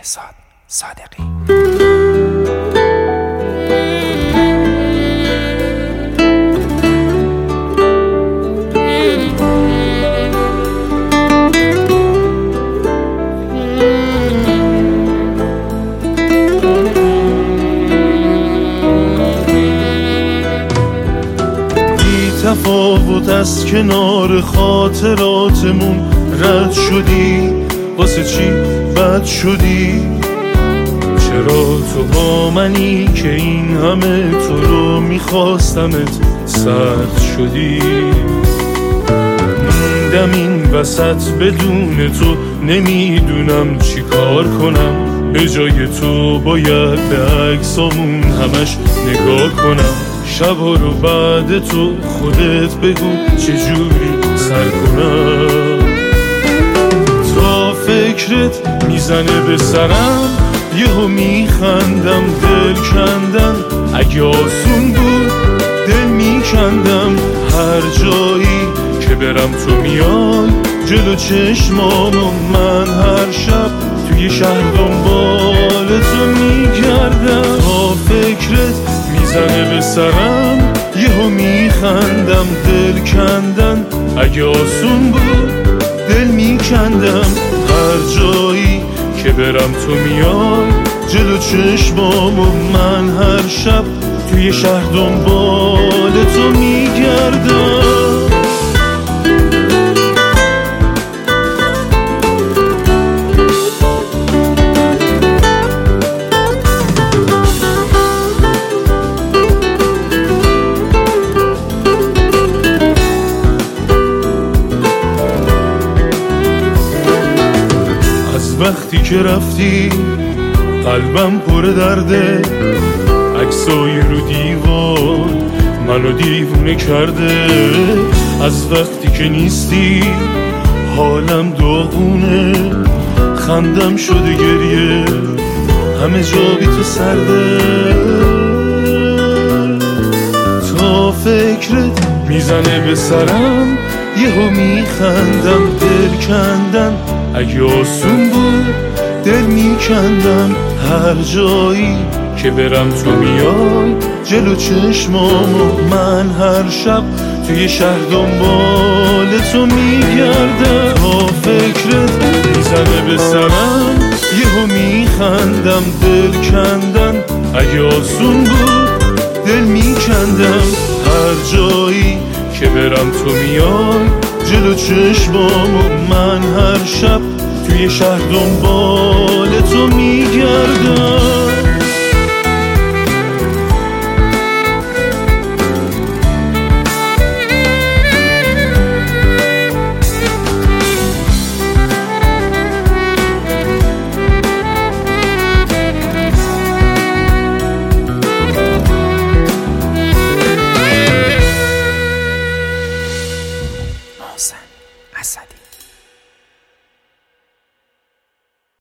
بهزاد صادقی. تفاوت از کنار خاطراتمون رد شدی، واسه چی بد شدی؟ چرا تو با منی که این همه تو رو میخواستمت سخت شدی؟ موندم این وسط بدون تو، نمیدونم چی کار کنم. به جای تو باید به عکسامون همش نگاه کنم. شبا رو بعد تو خودت بگو چجوری سر کنم. تا فکرت میزنه به سرم، یهو میخندم. دل کندم اگه آسون بود دل میکندم. هر جایی که برم تو میای جلو چشمامو. من هر شب توی شهر دنبال تو میگردم. تا فکرت میزنه به سرم، یهو میخندم. دل کندن اگه آسون بود دل میکندم. هر جایی که برم تو میای جلو چشمامو. من هر شب توی شهر دنبال تو میگردم. وقتی که رفتی قلبم پر درده. عکسای رو دیوار منو دیوونه کرده. از وقتی که نیستی حالم داغونه. خندم شده گریه، همه جا بی تو سرده. تا فکرت میزنه به سرم، یهو میخندم. دل کندن اگه آسون بود دل میکندم. هر جایی که برم تو میای جلو چشمامو. من هر شب توی شهر دنبال تو میگردم. تا فکرت میزنه به سرم، یهو میخندم. دل کندن اگه آسون بود دل میکندم. هر جایی که برم تو میای جلو چشمامو. من هر شب توی شهر دنبال